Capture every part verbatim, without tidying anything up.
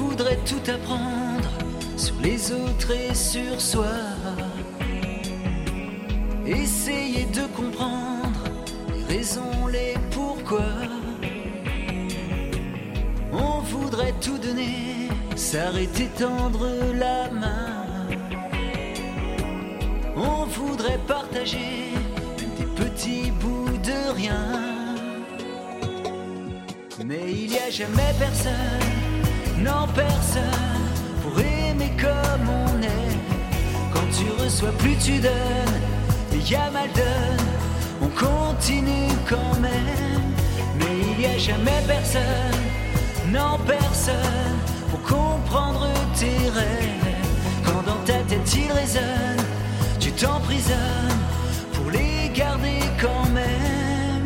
voudrait tout apprendre sur les autres et sur soi. Essayer de comprendre les raisons, les pourquoi. On voudrait tout donner, s'arrêter, tendre la main. On voudrait partager des petits bouts de rien. Mais il y a jamais personne, non personne, pour aimer comme on est. Quand tu reçois plus tu donnes, il y a mal donne, on continue quand même. Mais il y a jamais personne, non personne, pour comprendre tes rêves. Quand dans ta tête ils résonnent, tu t'emprisonnes pour les garder quand même.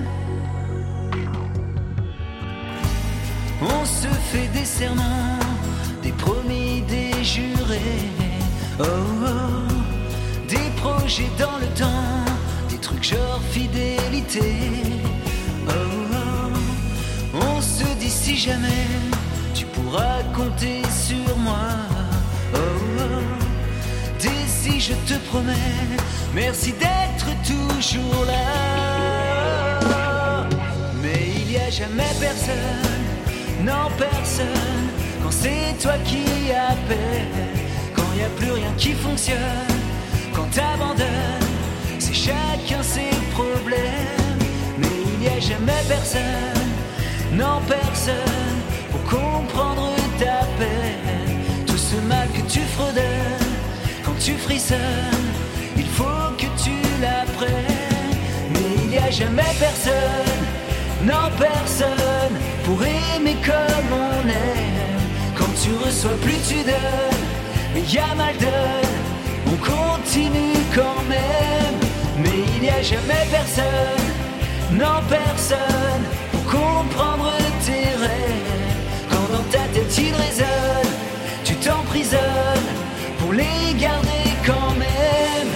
On se fait des serments, des promis, des jurés. Oh oh, des projets dans le temps, des trucs genre fidélité. Oh oh, on se dit si jamais tu pourras compter sur moi. Oh oh, des si je te promets, merci d'être toujours là. Mais il y a jamais personne, non personne, quand c'est toi qui appelles, quand il n'y a plus rien qui fonctionne, quand t'abandonnes, c'est chacun ses problèmes. Mais il n'y a jamais personne, non personne, pour comprendre ta peine. Tout ce mal que tu fredonnes, quand tu frissonnes, il faut que tu l'apprennes. Mais il n'y a jamais personne, non personne, pour aimer comme on aime. Quand tu reçois plus tu donnes, mais il y a mal donne, on continue quand même. Mais il n'y a jamais personne, non personne, pour comprendre tes rêves. Quand dans ta tête ils résonnent, tu t'emprisonnes pour les garder quand même.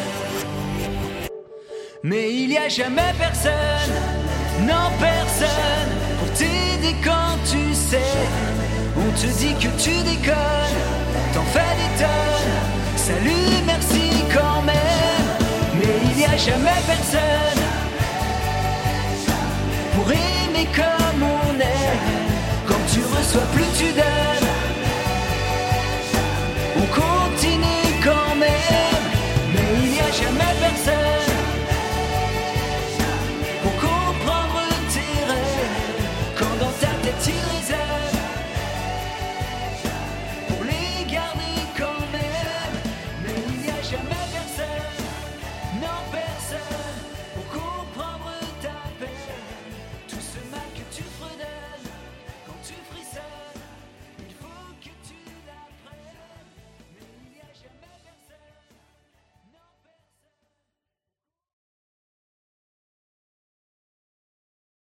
Mais il n'y a jamais personne, non personne, pour t'aider quand tu sais. On te dit que tu déconnes, t'en fais des tonnes, salut, merci quand même. Mais il n'y a jamais personne pour aimer comme on est. Quand tu reçois plus tu donnes, on continue quand même. Mais il n'y a jamais personne pour comprendre tes rêves. Quand dans ta tête ils résonnent, pour les garder quand même. Mais il n'y a jamais personne, non personne,